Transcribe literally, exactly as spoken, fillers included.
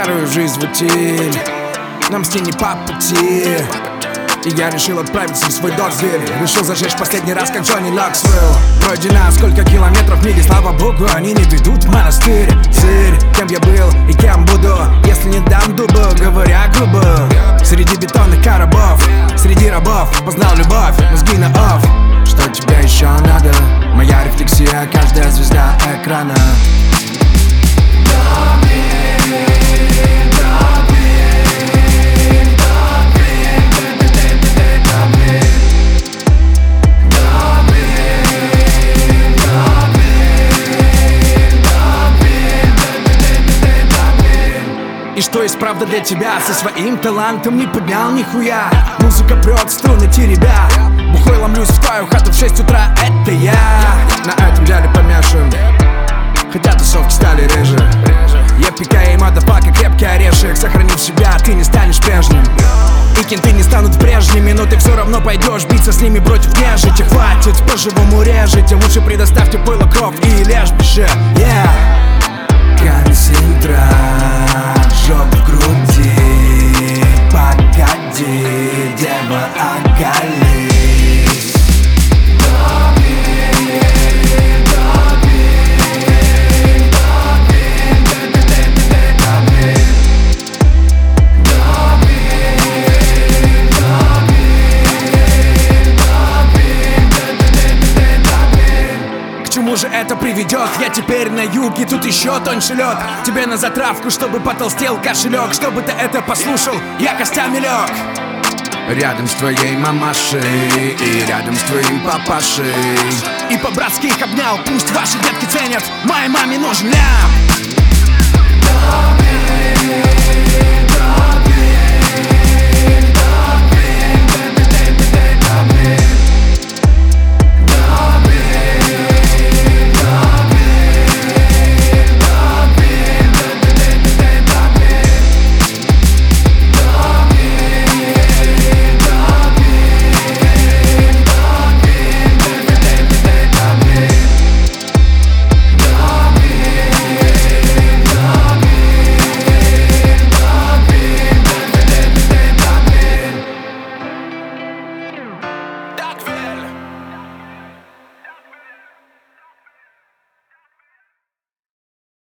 старую жизнь в утиль, нам с ней не по пути. И я решил отправиться в свой дозель. Решил зажечь последний раз, как Джонни Ноксвилл. Пройдено сколько километров в мире, слава богу, они не ведут в монастырь. Сырь, кем я был и кем буду, если не дам дубу, говоря грубо. Среди бетонных коробов, среди рабов познал любовь, мозги на офф. Что тебе еще надо? Моя рефлексия, каждая звезда экрана. И что есть правда для тебя? Со своим талантом не поднял нихуя. Музыка прет, струны теребя. Бухой ломлюсь в твою хату в шесть утра, это я. На этом деле помешан, хотя тусовки стали реже. Я пикаю, мадафака, крепкий орешек. Сохранив себя, ты не станешь прежним. И кенты не станут прежними, но ты все равно пойдешь биться с ними против нежити. Хватит по-живому режете, лучше предоставьте пойло, кровь и лежбище. Yeah. Концентрат, жоп в груди. Погоди, дева, оголись. К чему же это приведет? Я теперь на юге, тут еще тоньше лед. Тебе на затравку, чтобы потолстел кошелек. Чтобы ты это послушал, я костями лег. Рядом с твоей мамашей и рядом с твоим папашей. И по-братски их обнял, пусть ваши детки ценят. Моей маме нужен лям.